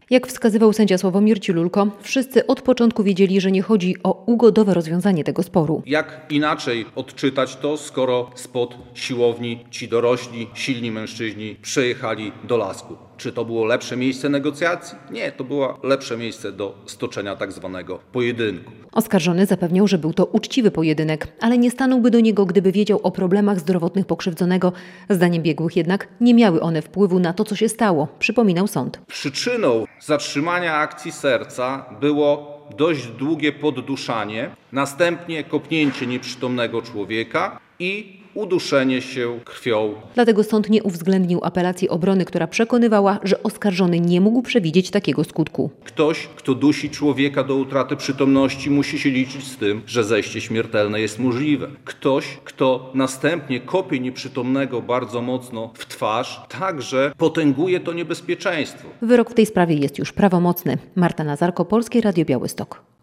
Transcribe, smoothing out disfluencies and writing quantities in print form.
Jak wskazywał sędzia Sławomir Cilulko, wszyscy od początku wiedzieli, że nie chodzi o ugodowe rozwiązanie tego sporu. Jak inaczej odczytać to, skoro spod siłowni ci dorośli, silni mężczyźni przyjechali do lasku? Czy to było lepsze miejsce negocjacji? Nie, to było lepsze miejsce do stoczenia tak zwanego pojedynku. Oskarżony zapewniał, że był to uczciwy pojedynek, ale nie stanąłby do niego, gdyby wiedział o problemach zdrowotnych pokrzywdzonego. Zdaniem biegłych jednak nie miały one wpływu na to, co się stało, przypominał sąd. Przyczyną zatrzymania akcji serca było dość długie podduszanie, następnie kopnięcie nieprzytomnego człowieka i uduszenie się krwią. Dlatego sąd nie uwzględnił apelacji obrony, która przekonywała, że oskarżony nie mógł przewidzieć takiego skutku. Ktoś, kto dusi człowieka do utraty przytomności, musi się liczyć z tym, że zejście śmiertelne jest możliwe. Ktoś, kto następnie kopie nieprzytomnego bardzo mocno w twarz, także potęguje to niebezpieczeństwo. Wyrok w tej sprawie jest już prawomocny. Marta Nazarko, Polskie Radio Białystok.